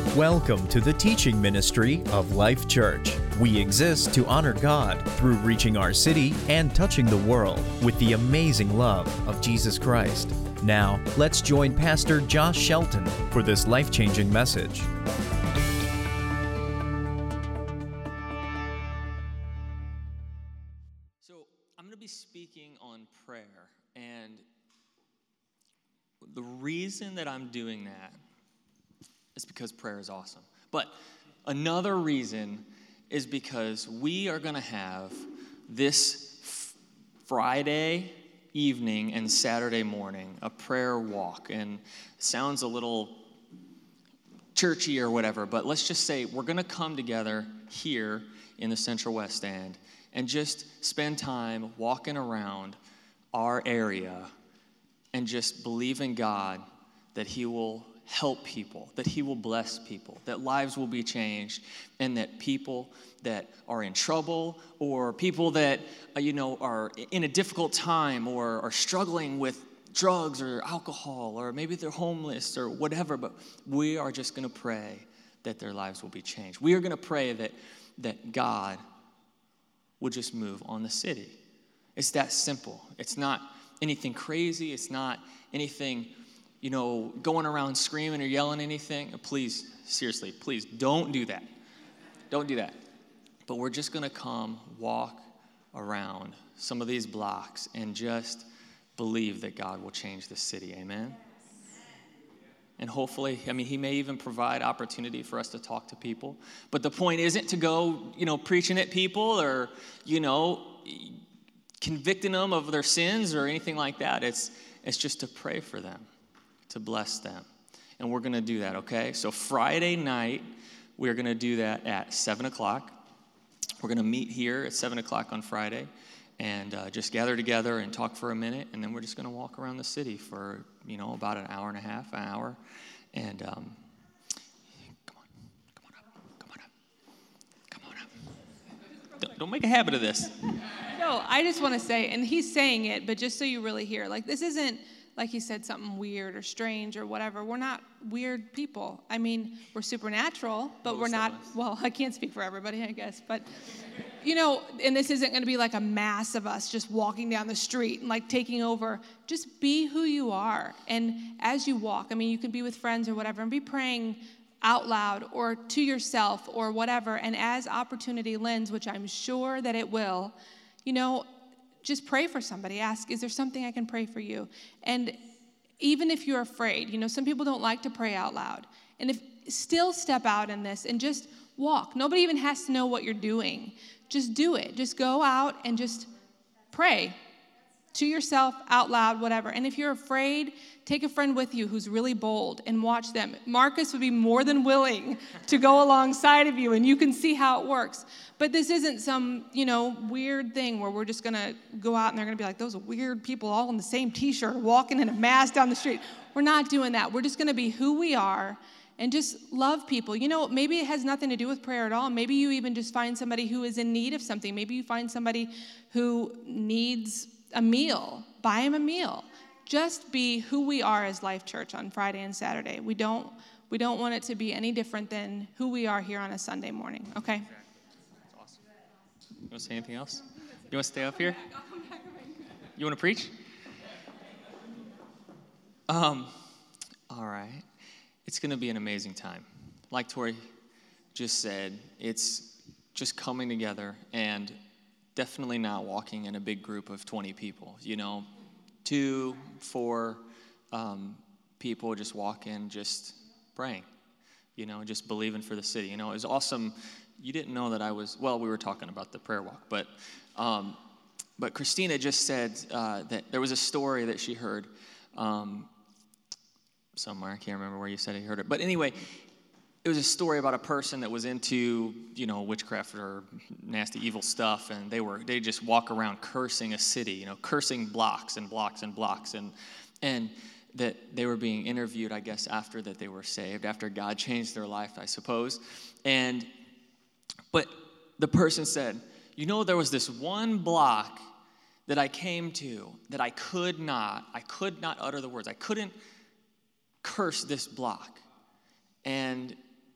Welcome to the teaching ministry of Life Church. We exist to honor God through reaching our city and touching the world with the amazing love of Jesus Christ. Now, let's join Pastor Josh Shelton for this life-changing message. So, I'm going to be speaking on prayer, and the reason that I'm doing that is because prayer is awesome. But another reason is because we are going to have this Friday evening and Saturday morning a prayer walk. And it sounds a little churchy or whatever, but let's just say we're going to come together here in the Central West End and just spend time walking around our area and just believe in God that He will help people, that He will bless people, that lives will be changed, and that people that are in trouble or people that, are in a difficult time or are struggling with drugs or alcohol or maybe they're homeless or whatever, but we are just going to pray that their lives will be changed. We are going to pray that God will just move on the city. It's that simple. It's not anything crazy. It's not anything going around screaming or yelling anything. Please, seriously, please don't do that. Don't do that. But we're just going to come walk around some of these blocks and just believe that God will change the city. Amen? And hopefully, He may even provide opportunity for us to talk to people. But the point isn't to go, preaching at people or, convicting them of their sins or anything like that. It's just to pray for them, to bless them. And we're going to do that, okay? So Friday night, we're going to do that at 7 o'clock. We're going to meet here at 7 o'clock on Friday and just gather together and talk for a minute. And then we're just going to walk around the city for, about an hour and a half, an hour. And come on up. Don't make a habit of this. No, I just want to say, and he's saying it, but just so you really hear, this isn't, like he said, something weird or strange or whatever. We're not weird people. We're supernatural, but we're not, well, I can't speak for everybody, I guess. But, and this isn't going to be like a mass of us just walking down the street and taking over. Just be who you are. And as you walk, you can be with friends or whatever and be praying out loud or to yourself or whatever. And as opportunity lends, which I'm sure that it will, just pray for somebody. Ask, is there something I can pray for you? And even if you're afraid, some people don't like to pray out loud. And still step out in this and just walk. Nobody even has to know what you're doing. Just do it. Just go out and just pray to yourself, out loud, whatever. And if you're afraid, take a friend with you who's really bold and watch them. Marcus would be more than willing to go alongside of you, and you can see how it works. But this isn't some, weird thing where we're just going to go out and they're going to be like those weird people all in the same T-shirt walking in a mass down the street. We're not doing that. We're just going to be who we are and just love people. Maybe it has nothing to do with prayer at all. Maybe you even just find somebody who is in need of something. Maybe you find somebody who needs a meal. Buy him a meal. Just be who we are as Life Church on Friday and Saturday. We don't want it to be any different than who we are here on a Sunday morning. Okay? That's awesome. You want to say anything else? You want to stay up here? You want to preach? All right. It's going to be an amazing time. Like Tori just said, it's just coming together and definitely not walking in a big group of 20 people, 2, 4 people just walking, just praying, just believing for the city. It was awesome. You didn't know that we were talking about the prayer walk, but Christina just said that there was a story that she heard somewhere. I can't remember where you said you heard it. But anyway, it was a story about a person that was into, witchcraft or nasty, evil stuff, and they just walk around cursing a city, cursing blocks and blocks and blocks, and that they were being interviewed, I guess, after that they were saved, after God changed their life, I suppose. But the person said, there was this one block that I came to that I could not utter the words. I couldn't curse this block. And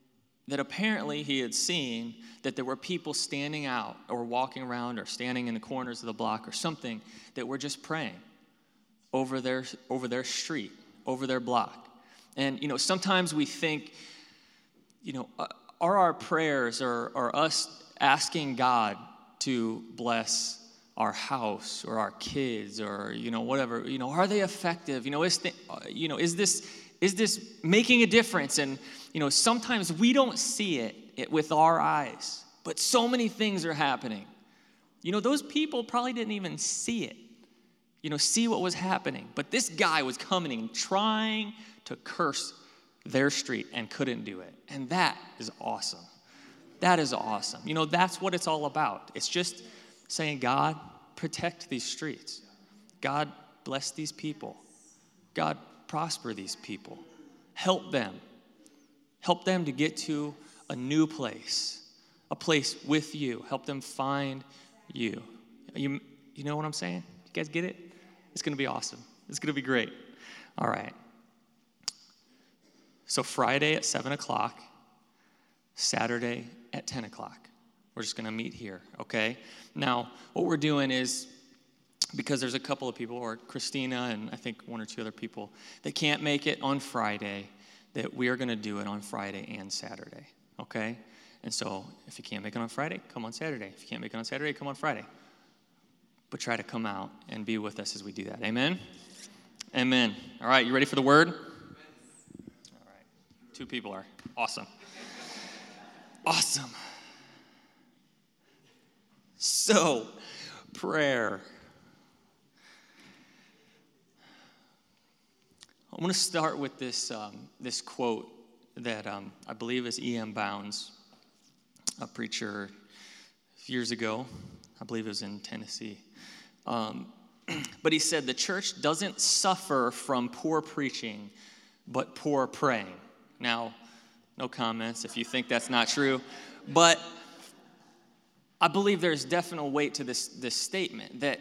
that apparently he had seen that there were people standing out or walking around or standing in the corners of the block or something that were just praying over their street, over their block. And, sometimes we think, are our prayers or us asking God to bless our house or our kids or, whatever, are they effective? Is this making a difference? And, sometimes we don't see it with our eyes, but so many things are happening. Those people probably didn't even see it, see what was happening. But this guy was coming and trying to curse their street and couldn't do it. And that is awesome. That is awesome. That's what it's all about. It's just saying, God, protect these streets. God, bless these people. God, prosper these people. Help them. Help them to get to a new place, a place with you. Help them find you. You know what I'm saying? You guys get it? It's going to be awesome. It's going to be great. All right. So Friday at 7 o'clock, Saturday at 10 o'clock. We're just going to meet here, okay? Now, what we're doing is, because there's a couple of people, or Christina and I think one or two other people, that can't make it on Friday, that we are going to do it on Friday and Saturday, okay? And so if you can't make it on Friday, come on Saturday. If you can't make it on Saturday, come on Friday. But try to come out and be with us as we do that. Amen? Amen. All right, you ready for the word? All right. 2 people are. Awesome. Awesome. So, prayer. I'm going to start with this quote that I believe is E.M. Bounds, a preacher years ago. I believe it was in Tennessee. But he said, the church doesn't suffer from poor preaching, but poor praying. Now, no comments if you think that's not true. But I believe there's definite weight to this statement that,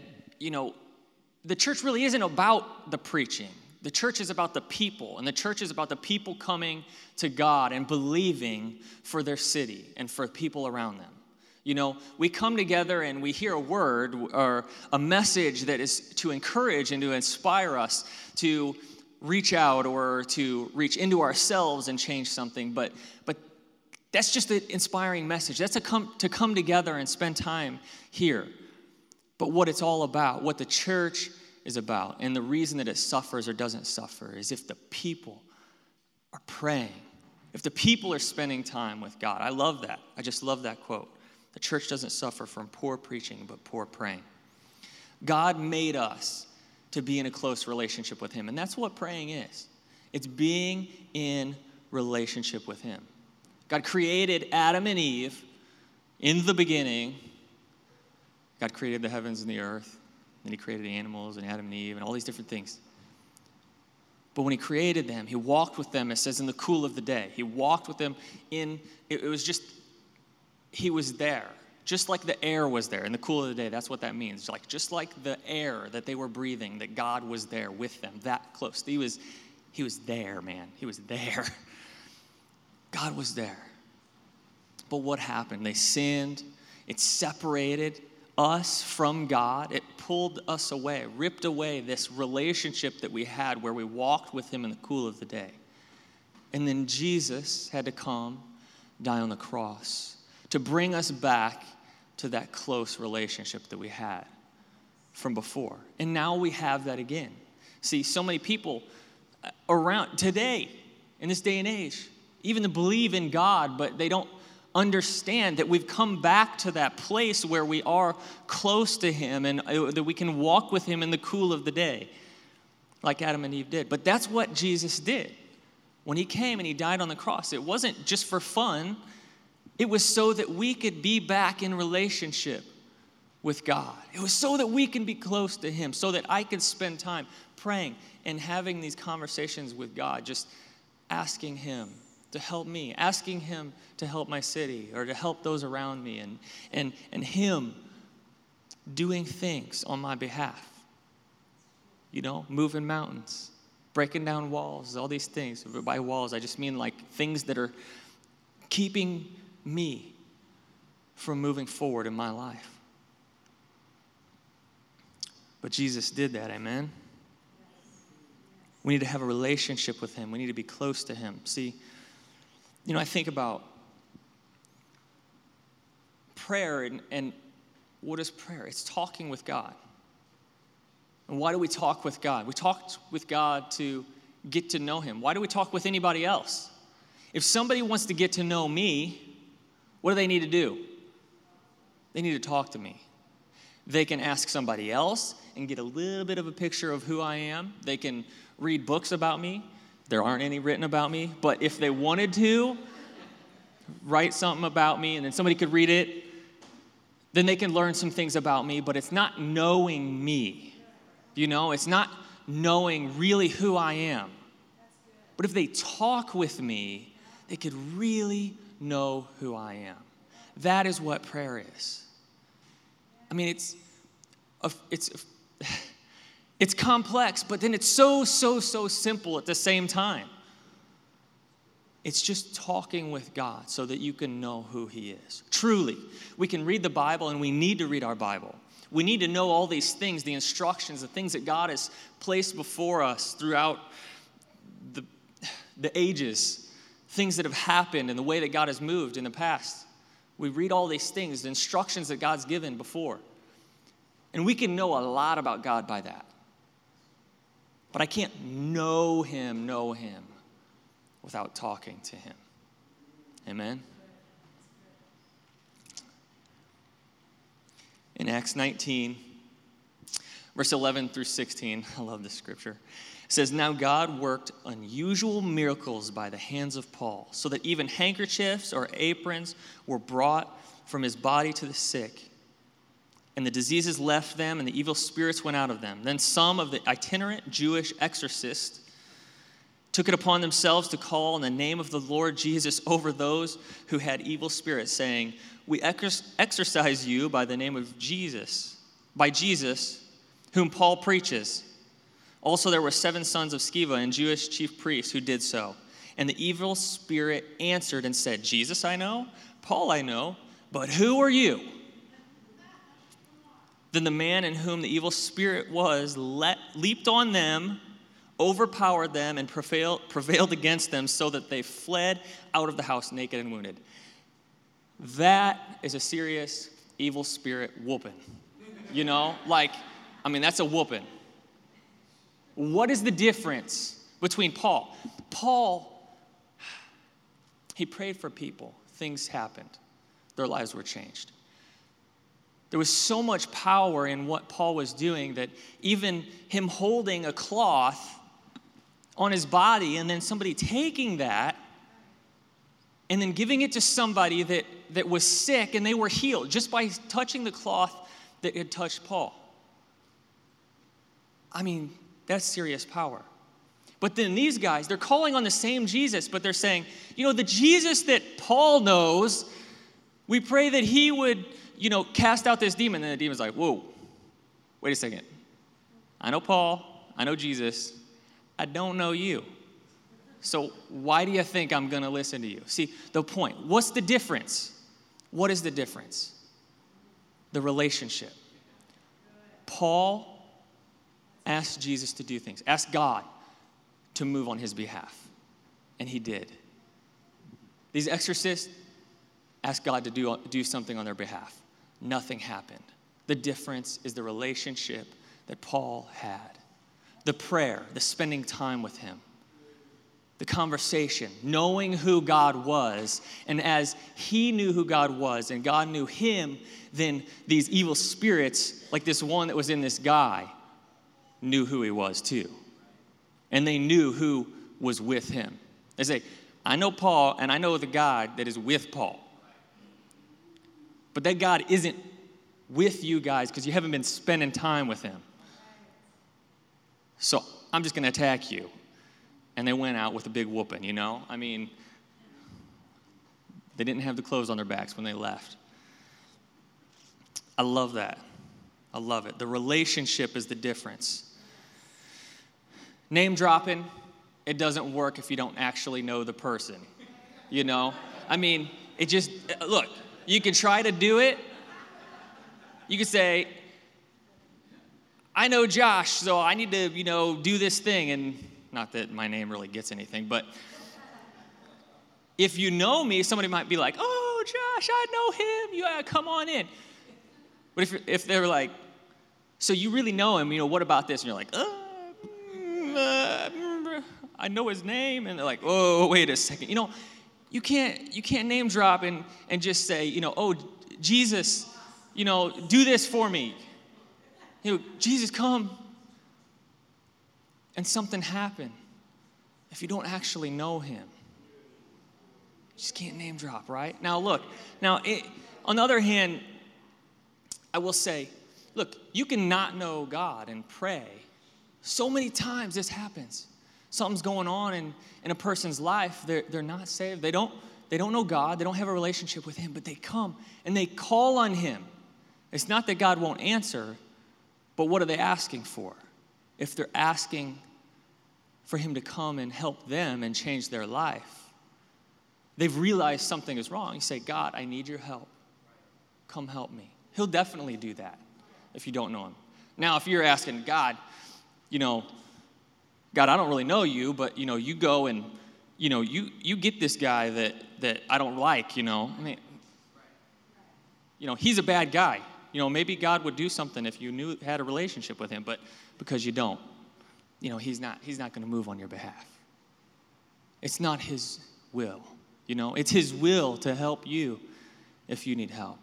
the church really isn't about the preaching. The church is about the people, and the church is about the people coming to God and believing for their city and for people around them. We come together and we hear a word or a message that is to encourage and to inspire us to reach out or to reach into ourselves and change something. But that's just an inspiring message. That's to come together and spend time here. But what it's all about, what the church is about, and the reason that it suffers or doesn't suffer is if the people are praying, if the people are spending time with God. I love that. I just love that quote. The church doesn't suffer from poor preaching, but poor praying. God made us to be in a close relationship with him, and that's what praying is. It's being in relationship with him. God created Adam and Eve in the beginning. God created the heavens and the earth. Then he created animals and Adam and Eve and all these different things. But when he created them, he walked with them, it says, in the cool of the day. He walked with them it was just, he was there. Just like the air was there in the cool of the day. That's what that means. Just like the air that they were breathing, that God was there with them, that close. He was there, man. He was there. God was there. But what happened? They sinned. It separated us from God. It pulled us away, ripped away this relationship that we had where we walked with him in the cool of the day. And then Jesus had to come, die on the cross to bring us back to that close relationship that we had from before. And now we have that again. See, so many people around today, in this day and age, even to believe in God, but they don't understand that we've come back to that place where we are close to him and that we can walk with him in the cool of the day, like Adam and Eve did. But that's what Jesus did. When he came and he died on the cross, it wasn't just for fun. It was so that we could be back in relationship with God. It was so that we can be close to him, so that I could spend time praying and having these conversations with God, just asking him to help me, asking him to help my city or to help those around me, and him doing things on my behalf. Moving mountains, breaking down walls, all these things. By walls, I just mean like things that keeping me from moving forward in my life. But Jesus did that, amen? We need to have a relationship with him. We need to be close to him. See, I think about prayer and what is prayer? It's talking with God. And why do we talk with God? We talk with God to get to know him. Why do we talk with anybody else? If somebody wants to get to know me, what do they need to do? They need to talk to me. They can ask somebody else and get a little bit of a picture of who I am. They can read books about me. There aren't any written about me. But if they wanted to write something about me and then somebody could read it, then they can learn some things about me. But it's not knowing me. It's not knowing really who I am. But if they talk with me, they could really know who I am. That is what prayer is. I mean, it's complex, but then it's so simple at the same time. It's just talking with God so that you can know who he is. Truly, we can read the Bible, and we need to read our Bible. We need to know all these things, the instructions, the things that God has placed before us throughout the ages, things that have happened and the way that God has moved in the past. We read all these things, the instructions that God's given before. And we can know a lot about God by that. But I can't know him without talking to him. Amen? In Acts 19, verse 11 through 16, I love this scripture. It says, "Now God worked unusual miracles by the hands of Paul, so that even handkerchiefs or aprons were brought from his body to the sick. And the diseases left them, and the evil spirits went out of them. Then some of the itinerant Jewish exorcists took it upon themselves to call on the name of the Lord Jesus over those who had evil spirits, saying, 'We exorcise you by the name of Jesus, by Jesus, whom Paul preaches.' Also there were 7 sons of Sceva and Jewish chief priests who did so. And the evil spirit answered and said, 'Jesus I know, Paul I know, but who are you?' Then the man in whom the evil spirit was leaped on them, overpowered them, and prevailed against them, so that they fled out of the house naked and wounded." That is a serious evil spirit whooping. That's a whooping. What is the difference between Paul? Paul, he prayed for people. Things happened. Their lives were changed. There was so much power in what Paul was doing that even him holding a cloth on his body and then somebody taking that and then giving it to somebody that was sick and they were healed just by touching the cloth that had touched Paul. That's serious power. But then these guys, they're calling on the same Jesus, but they're saying, the Jesus that Paul knows, we pray that he would cast out this demon. And the demon's like, whoa, wait a second. I know Paul. I know Jesus. I don't know you. So why do you think I'm going to listen to you? See, the point. What's the difference? What is the difference? The relationship. Paul asked Jesus to do things. Asked God to move on his behalf. And he did. These exorcists asked God to do something on their behalf. Nothing happened. The difference is the relationship that Paul had. The prayer, the spending time with him. The conversation, knowing who God was. And as he knew who God was and God knew him, then these evil spirits, like this one that was in this guy, knew who he was too. And they knew who was with him. They say, I know Paul and I know the God that is with Paul. But that God isn't with you guys because you haven't been spending time with him. So I'm just going to attack you. And they went out with a big whooping, They didn't have the clothes on their backs when they left. I love that. I love it. The relationship is the difference. Name dropping, it doesn't work if you don't actually know the person. I mean, it just, look, you can try to do it. You could say, I know Josh, so I need to, do this thing. And not that my name really gets anything, but if you know me, somebody might be like, oh, Josh, I know him. You gotta come on in. But if they're like, so you really know him, what about this? And you're like, I know his name. And they're like, oh, wait a second. You can't name drop and just say, oh, Jesus, do this for me. Jesus, come. And something happened if you don't actually know him. You just can't name drop, right? Now, look. On the other hand, I will say, look, you can not know God and pray. So many times this happens. Something's going on in a person's life. They're not saved. They don't know God. They don't have a relationship with him, but they come and they call on him. It's not that God won't answer, but what are they asking for? If they're asking for him to come and help them and change their life, they've realized something is wrong. You say, God, I need your help. Come help me. He'll definitely do that if you don't know him. Now, if you're asking, God, God, I don't really know you, but, you go and, you get this guy that I don't like, he's a bad guy. Maybe God would do something if you had a relationship with him, but because you don't, he's not going to move on your behalf. It's not his will, it's his will to help you if you need help.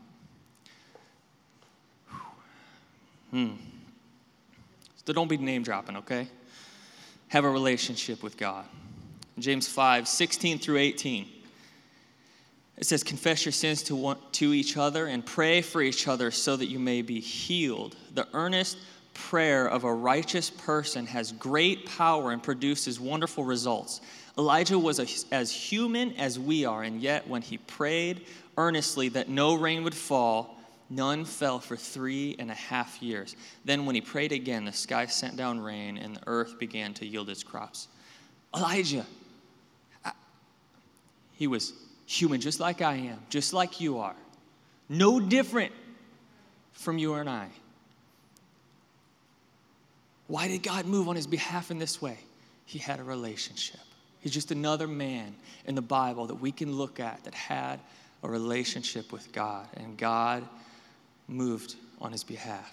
So don't be name dropping, okay? Have a relationship with God. James 5:16-18. It says, confess your sins to each other and pray for each other so that you may be healed. The earnest prayer of a righteous person has great power and produces wonderful results. Elijah was as human as we are, and yet when he prayed earnestly that no rain would fall, none fell for 3.5 years. Then when he prayed again, the sky sent down rain and the earth began to yield its crops. Elijah, he was human just like I am, just like you are. No different from you and I. Why did God move on his behalf in this way? He had a relationship. He's just another man in the Bible that we can look at that had a relationship with God, and God moved on his behalf.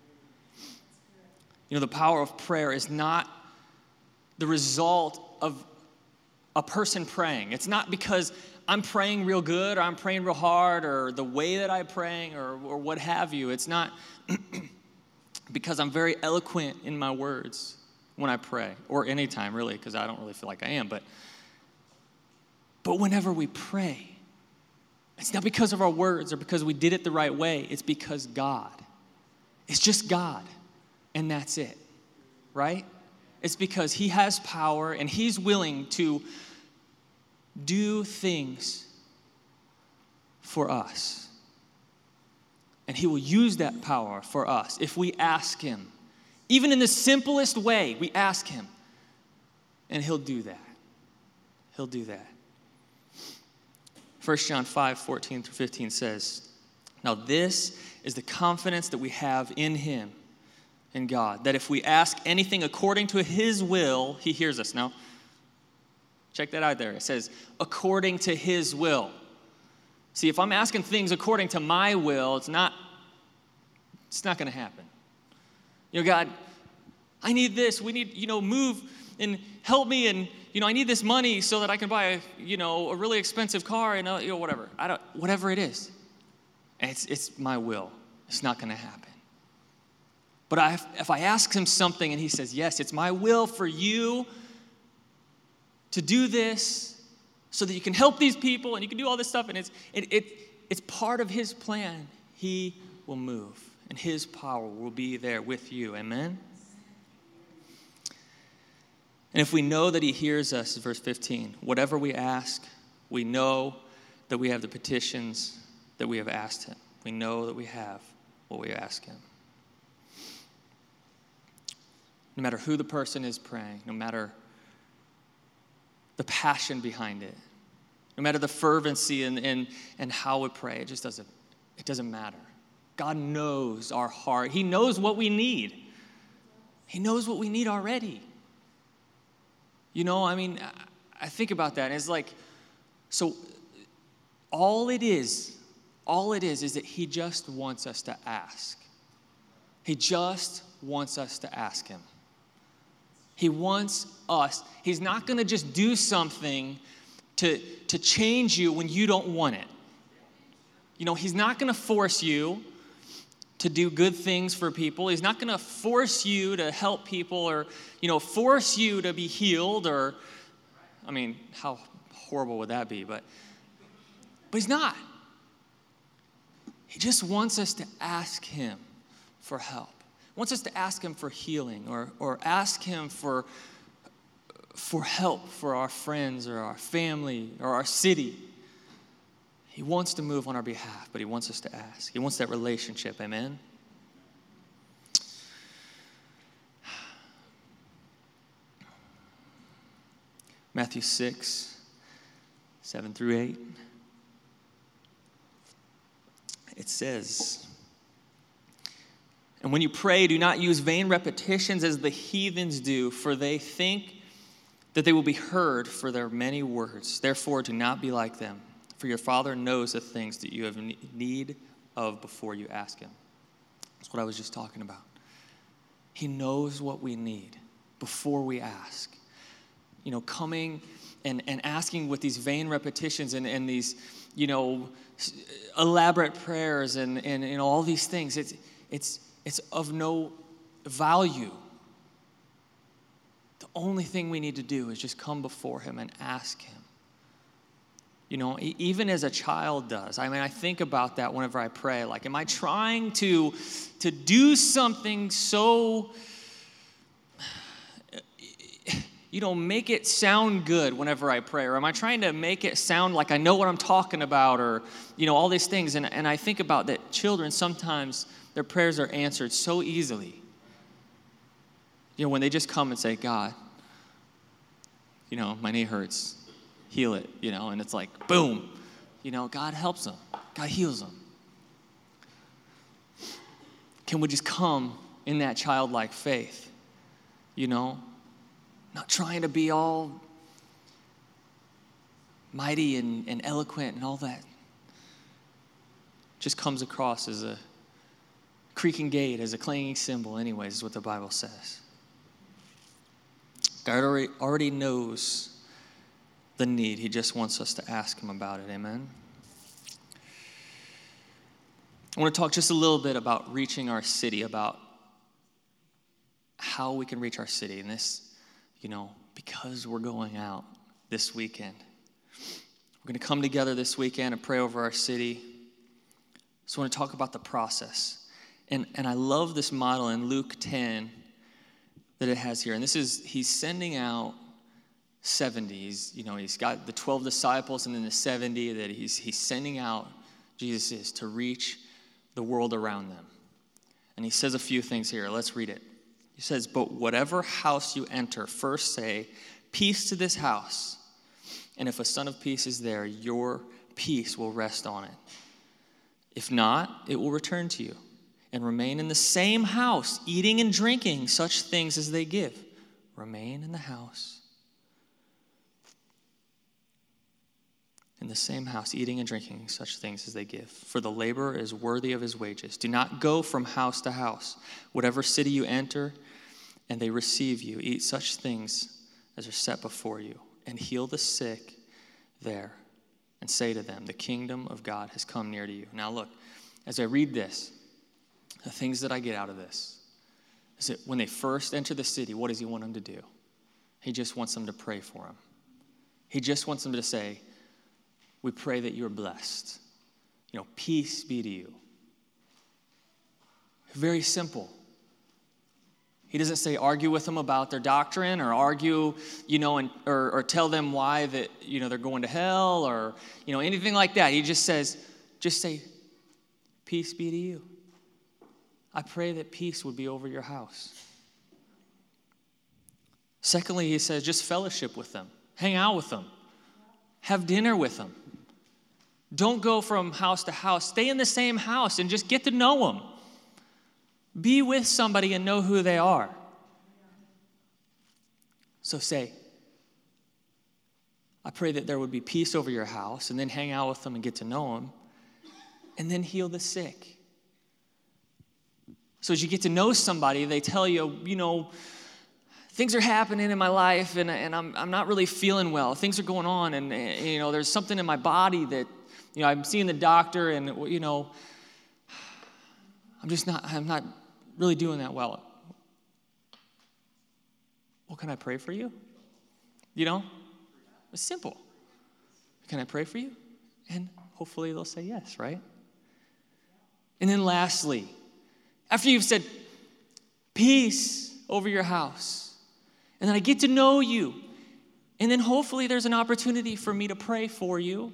The power of prayer is not the result of a person praying. It's not because I'm praying real good or I'm praying real hard or the way that I'm praying or what have you. It's not because I'm very eloquent in my words when I pray, or anytime really, because I don't really feel like I am. But whenever we pray, it's not because of our words or because we did it the right way. It's because God. It's just God, and that's it, right? It's because he has power and he's willing to do things for us. And he will use that power for us if we ask him. Even in the simplest way, we ask him. And he'll do that. He'll do that. 1 John 5:14-15 says, now this is the confidence that we have in him, in God, that if we ask anything according to his will, he hears us. Now, check that out there. It says, according to his will. See, if I'm asking things according to my will, it's not going to happen. God, I need this. We need, move and help me. And, I need this money so that I can buy a really expensive car and, whatever. Whatever it is. It's my will. It's not going to happen. But if I ask him something and he says, yes, it's my will for you to do this so that you can help these people and you can do all this stuff, and it's part of his plan, he will move and his power will be there with you. Amen? And if we know that he hears us, verse 15, whatever we ask, we know that we have the petitions that we have asked him. We know that we have what we ask him. No matter who the person is praying, no matter the passion behind it, no matter the fervency and how we pray, it doesn't matter. God knows our heart. He knows what we need. He knows what we need already. I think about that. And it's like, so all it is that he just wants us to ask. He just wants us to ask him. He wants us. He's not going to just do something to change you when you don't want it. He's not going to force you to do good things for people. He's not going to force you to help people or, force you to be healed or, how horrible would that be? But he's not. He just wants us to ask him for help. He wants us to ask him for healing or ask him for help for our friends or our family or our city. He wants to move on our behalf, but he wants us to ask. He wants that relationship, amen? Matthew 6, 7 through 8. It says, "And when you pray, do not use vain repetitions as the heathens do, for they think that they will be heard for their many words. Therefore, do not be like them. For your Father knows the things that you have need of before you ask him." That's what I was just talking about. He knows what we need before we ask. Coming and asking with these vain repetitions and these, elaborate prayers and all these things, it's of no value. The only thing we need to do is just come before him and ask him. Even as a child does. I think about that whenever I pray. Like, am I trying to do something so, make it sound good whenever I pray? Or am I trying to make it sound like I know what I'm talking about? Or, all these things. And I think about that children, sometimes their prayers are answered so easily. When they just come and say, "God, my knee hurts. Heal it," and it's like, boom, God helps them. God heals them. Can we just come in that childlike faith, not trying to be all mighty and eloquent and all that. Just comes across as a creaking gate, as a clanging cymbal anyways, is what the Bible says. God already knows the need. He just wants us to ask him about it. Amen. I want to talk just a little bit about reaching our city, about how we can reach our city. And this, because we're going out this weekend. We're going to come together this weekend and pray over our city. So I want to talk about the process. And I love this model in Luke 10 that it has here. And he's sending out 70. He's got the 12 disciples and then the 70 that he's sending out, Jesus is, to reach the world around them. And he says a few things here. Let's read it. He says, "But whatever house you enter, first say, 'Peace to this house.' And if a son of peace is there, your peace will rest on it. If not, it will return to you. And remain in the same house, eating and drinking such things as they give." Remain in the house. In the same house, eating and drinking such things as they give. For the laborer is worthy of his wages. Do not go from house to house. Whatever city you enter, and they receive you, eat such things as are set before you, and heal the sick there, and say to them, 'The kingdom of God has come near to you.'" Now look, as I read this, the things that I get out of this is that when they first enter the city, what does he want them to do? He just wants them to pray for him. He just wants them to say, "We pray that you're blessed. Peace be to you." Very simple. He doesn't say argue with them about their doctrine or argue, or tell them why that, they're going to hell or, anything like that. He just says, just say, "Peace be to you. I pray that peace would be over your house." Secondly, he says, just fellowship with them. Hang out with them. Have dinner with them. Don't go from house to house. Stay in the same house and just get to know them. Be with somebody and know who they are. So say, I pray that there would be peace over your house, and then hang out with them and get to know them, and then heal the sick. So as you get to know somebody, they tell you, things are happening in my life, and I'm not really feeling well. Things are going on, and there's something in my body that I'm seeing the doctor, and I'm not really doing that well. Well, can I pray for you? It's simple. Can I pray for you? And hopefully they'll say yes, right? And then lastly, after you've said peace over your house, and then I get to know you, and then hopefully there's an opportunity for me to pray for you.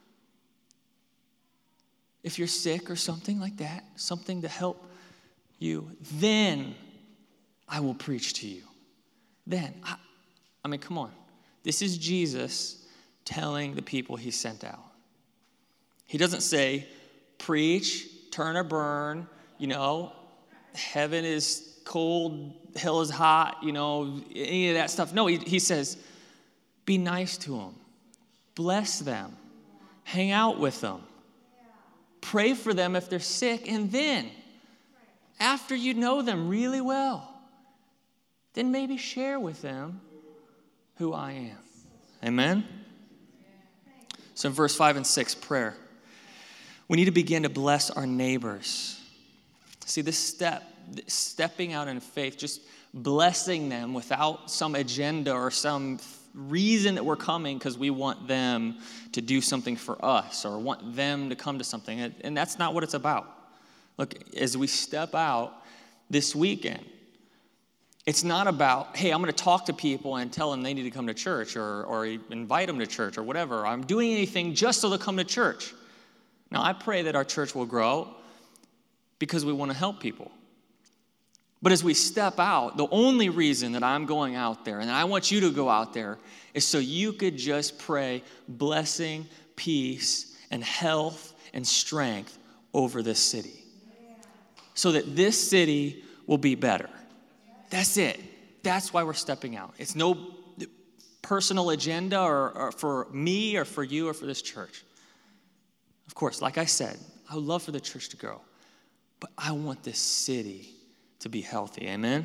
If you're sick or something like that, something to help you, then I will preach to you. Then, come on. This is Jesus telling the people he sent out. He doesn't say, preach, turn or burn, heaven is cold, hell is hot, any of that stuff. No, he says, be nice to them. Bless them. Hang out with them. Pray for them if they're sick. And then, after you know them really well, then maybe share with them who I am. Amen? So in verse 5 and 6, prayer. We need to begin to bless our neighbors. See, this stepping out in faith, just blessing them without some agenda or some reason that we're coming because we want them to do something for us or want them to come to something. And that's not what it's about. Look, as we step out this weekend, it's not about, hey, I'm going to talk to people and tell them they need to come to church or invite them to church or whatever. I'm doing anything just so they'll come to church. Now, I pray that our church will grow because we want to help people. But as we step out, the only reason that I'm going out there, and I want you to go out there, is so you could just pray blessing, peace, and health and strength over this city. So that this city will be better. That's it. That's why we're stepping out. It's no personal agenda or for me or for you or for this church. Of course, like I said, I would love for the church to grow. But I want this city to be healthy. Amen?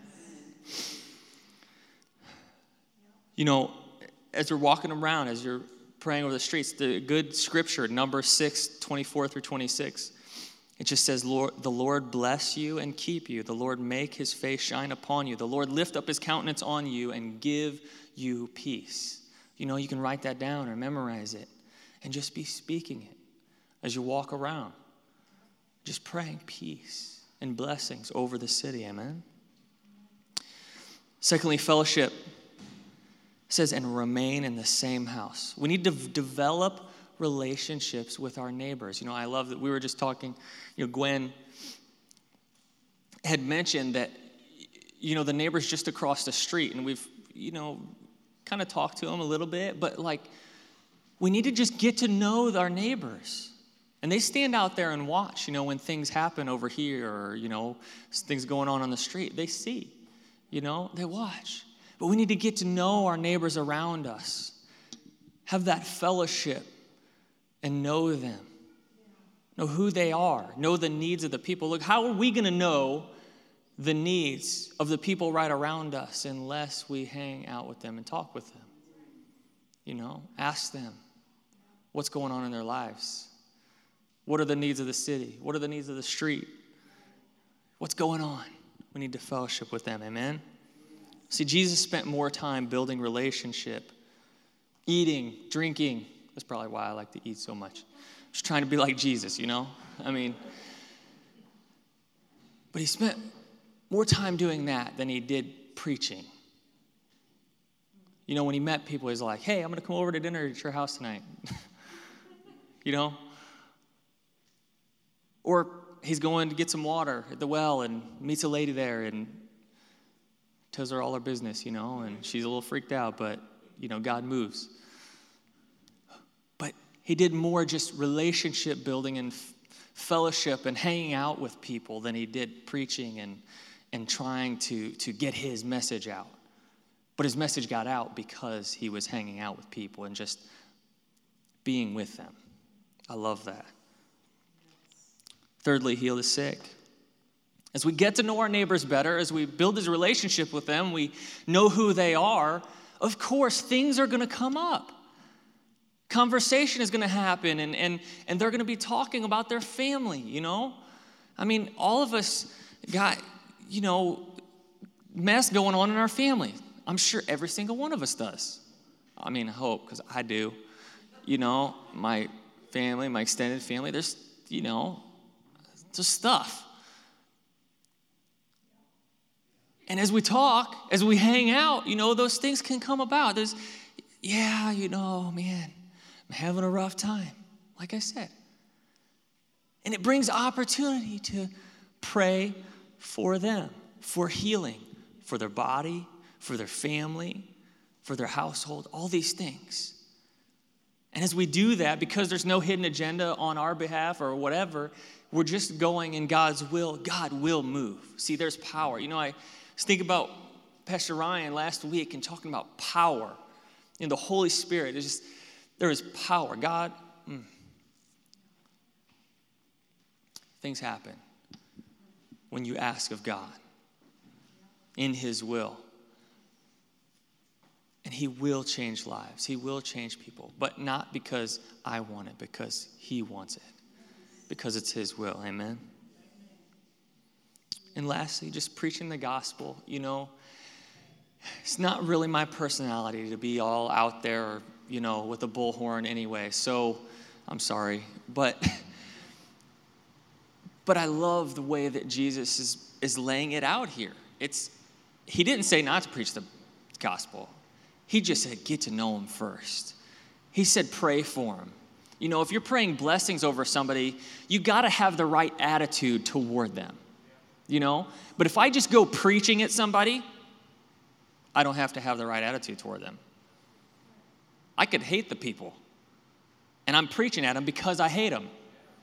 As we're walking around, as you're praying over the streets, the good scripture, Numbers 6, 24 through 26, it just says, the Lord bless you and keep you. The Lord make his face shine upon you. The Lord lift up his countenance on you and give you peace. You can write that down or memorize it and just be speaking it as you walk around. Just praying peace and blessings over the city. Amen? Secondly, fellowship. It says, and remain in the same house. We need to develop relationships with our neighbors. I love that we were just talking, Gwen had mentioned that, the neighbors just across the street, and we've, kind of talked to them a little bit, but we need to just get to know our neighbors. And they stand out there and watch, when things happen over here or, things going on the street. They see, they watch. But we need to get to know our neighbors around us, have that fellowship, and know them. Know who they are. Know the needs of the people. Look, how are we going to know the needs of the people right around us unless we hang out with them and talk with them? Ask them what's going on in their lives. What are the needs of the city? What are the needs of the street? What's going on? We need to fellowship with them. Amen? See, Jesus spent more time building relationship, eating, drinking. That's probably why I like to eat so much. Just trying to be like Jesus, But he spent more time doing that than he did preaching. When he met people, he's like, hey, I'm going to come over to dinner at your house tonight. Or he's going to get some water at the well and meets a lady there and tells her all her business, and she's a little freaked out, but, God moves. He did more just relationship building and fellowship and hanging out with people than he did preaching and trying to get his message out. But his message got out because he was hanging out with people and just being with them. I love that. Thirdly, heal the sick. As we get to know our neighbors better, as we build this relationship with them, we know who they are, of course, things are going to come up. Conversation is going to happen, and they're going to be talking about their family, you know? I mean, all of us got, mess going on in our family. I'm sure every single one of us does. I mean, I hope, because I do. My family, my extended family, there's stuff. And as we talk, as we hang out, those things can come about. There's, man, I'm having a rough time, like I said. And it brings opportunity to pray for them, for healing, for their body, for their family, for their household, all these things. And as we do that, because there's no hidden agenda on our behalf or whatever, we're just going in God's will. God will move. See, there's power. I was thinking about Pastor Ryan last week and talking about power in the Holy Spirit. There is power. God, things happen when you ask of God in his will. And he will change lives. He will change people. But not because I want it, because he wants it. Because it's his will. Amen? And lastly, just preaching the gospel. It's not really my personality to be all out there, with a bullhorn anyway. So, I'm sorry. But I love the way that Jesus is laying it out here. He didn't say not to preach the gospel. He just said, get to know him first. He said, pray for him. If you're praying blessings over somebody, you got to have the right attitude toward them. But if I just go preaching at somebody, I don't have to have the right attitude toward them. I could hate the people, and I'm preaching at them because I hate them.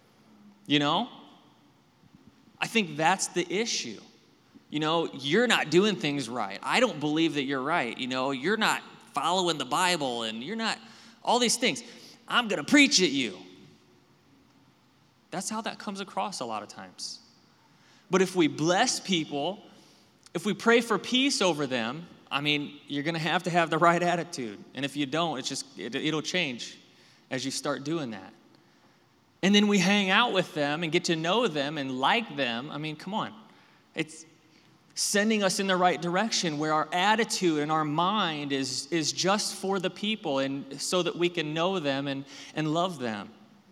I think that's the issue. You're not doing things right. I don't believe that you're right. You're not following the Bible, and you're not, all these things. I'm going to preach at you. That's how that comes across a lot of times. But if we bless people, if we pray for peace over them, you're going to have the right attitude. And if you don't, it'll change as you start doing that. And then we hang out with them and get to know them and like them. Come on. It's sending us in the right direction where our attitude and our mind is just for the people and so that we can know them and love them.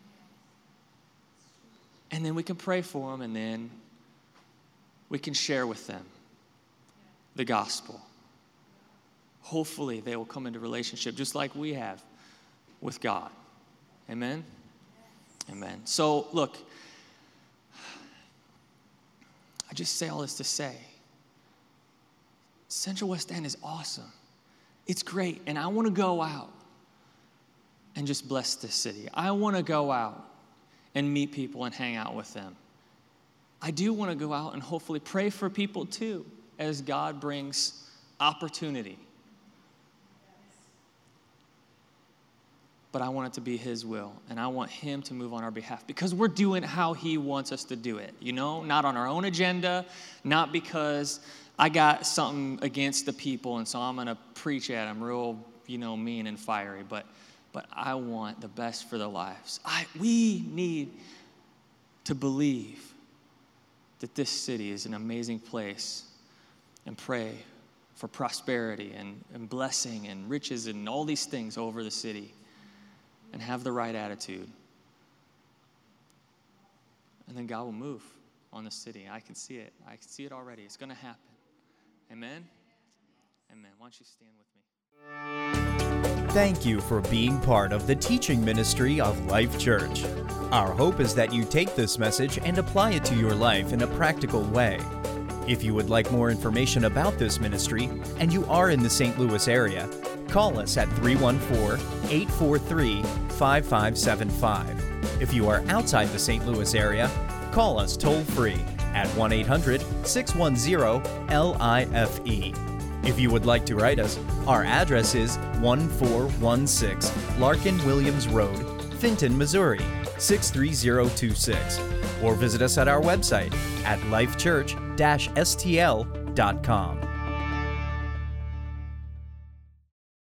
And then we can pray for them, and then we can share with them the gospel. Hopefully they will come into relationship just like we have with God. Amen? Amen. So, look, I just say all this to say, Central West End is awesome. It's great, and I want to go out and just bless this city. I want to go out and meet people and hang out with them. I do want to go out and hopefully pray for people too, as God brings opportunity. But I want it to be his will, and I want him to move on our behalf because we're doing how he wants us to do it, not on our own agenda, not because I got something against the people, and so I'm going to preach at them real, mean and fiery, but I want the best for their lives. We need to believe that this city is an amazing place and pray for prosperity and blessing and riches and all these things over the city and have the right attitude. And then God will move on the city. I can see it. I can see it already. It's going to happen. Amen? Amen. Why don't you stand with me? Thank you for being part of the teaching ministry of Life Church. Our hope is that you take this message and apply it to your life in a practical way. If you would like more information about this ministry and you are in the St. Louis area, Call us at 314-843-5575. If you are outside the St. Louis area, call us toll-free at 1-800-610-LIFE. If you would like to write us, our address is 1416 Larkin Williams Road, Fenton, Missouri, 63026. Or visit us at our website at lifechurch-stl.com.